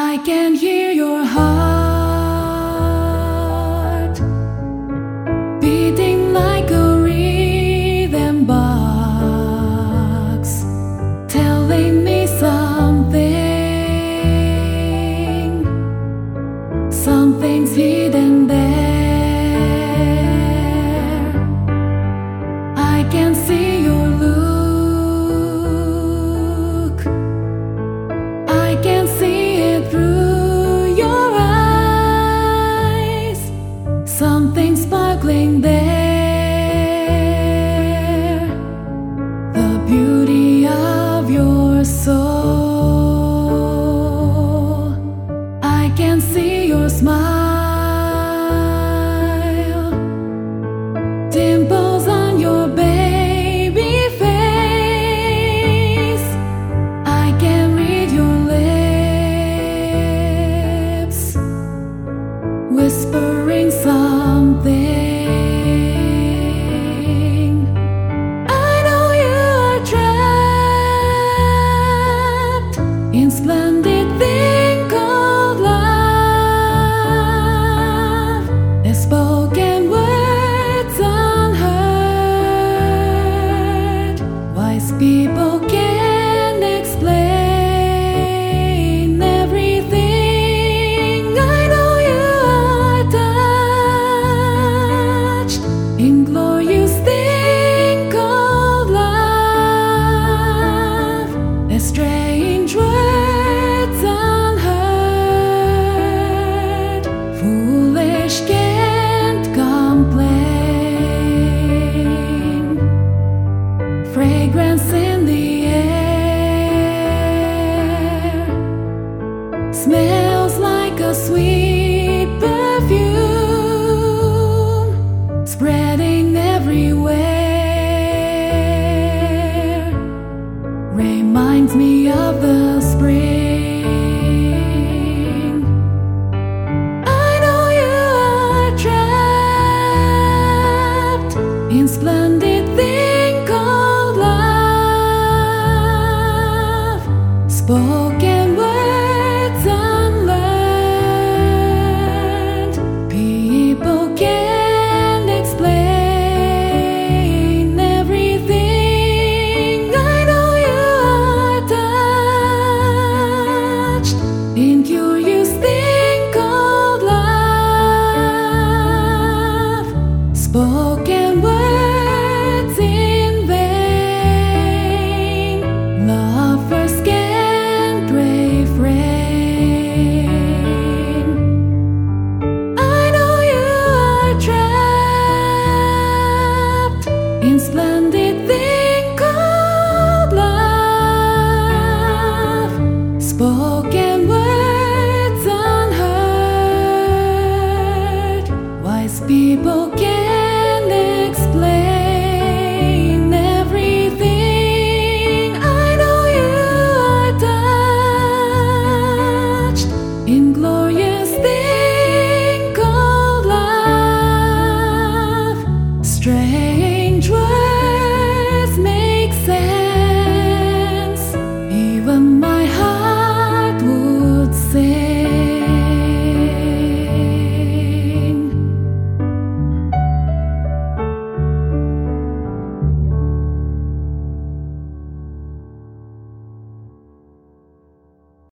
I can hear your heart beating like a rhythm box, telling me something's hidden there. I can see your look, I can see it through your eyes, something sparkling there, the beauty of your soul. I can see your smile, dimples on your baby face. I can read your lips, whispering something. I know you are trapped in splendid thing called love. The spoken words unheard, wise people can't explain everything. I know you are touched in glorious thing called love. The strange words unheard, foolish can't complain. Fragrance in the air, smells like a sweet perfume, spreading everywhere. Reminds me of the spring. I know you are trapped in splendid thing called love. Spoken words